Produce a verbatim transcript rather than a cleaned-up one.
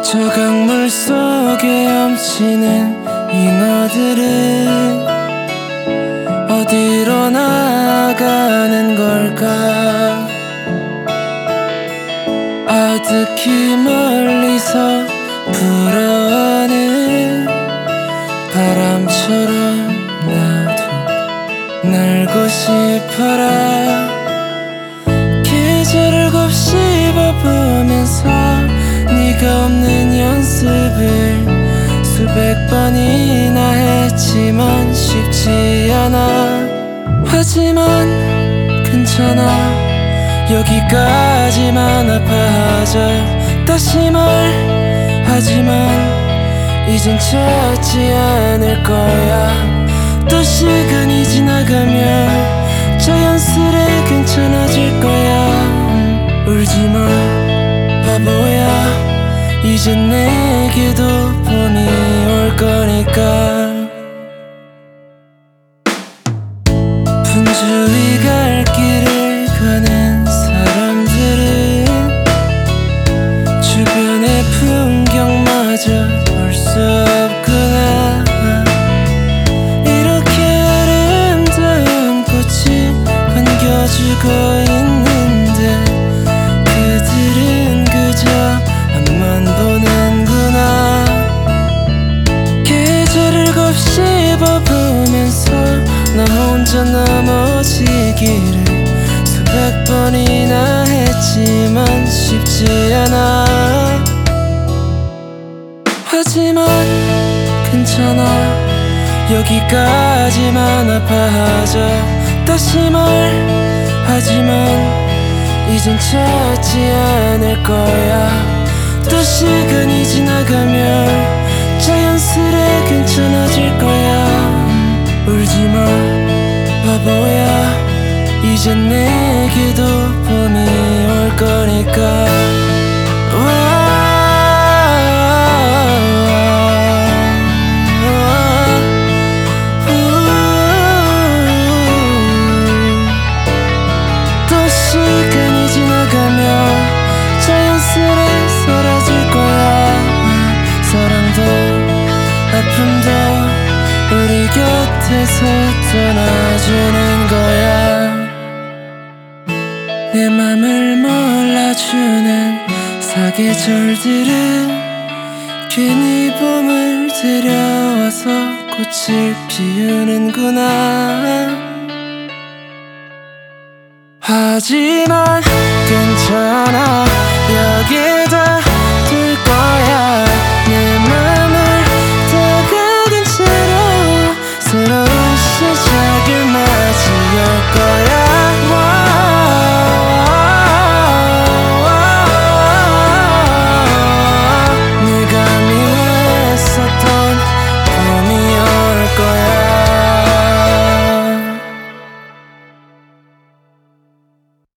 저 강물 속에 헤엄치는 잉어들은 어디로 나가는 걸까? 아득히 멀리서 불어오는 바람처럼 나도 날고 싶어라. 계절을 곱씹어보면서 네가 없는 연습을 수백 번이나 했지만 쉽지 않아. 하지만 괜찮아. 여기까지만 아파하자. 다시 말하지만 이젠 찾지 않을 거야. 또 시간이 지나가면 자연스레 괜찮아질 거야. 울지마 바보야. 이젠 내게도 봄이 올 거니까. 분주히 갈 길을 가는 사람들은 주변의 풍경마저 볼 수 없구나. 이렇게 아름다운 꽃이 반겨주고 있는데 그들은 그저 앞만 보는구나. 계절을 곱씹어보면서 나 혼자 넘어지기를 수백 번이나 했지만 쉽지 않아. 하지만 괜찮아. 여기까지만 아파하자. 다시 말하지만 이젠 찾지 않을 거야. 또 시간이 지나가면 자연스레 괜찮아질 거야. 울지마 바보야. 이젠 내게도 봄이 올 거니까. 또 시간이 지나가면 자연스레 사라질 거야. 사랑도 아픔도 우리 곁에서 떠나주는 거야. 내 맘을 몰라주는 사계절들은 괜히 봄을 데려와서 꽃을 피우는구나. 하지만 괜찮아.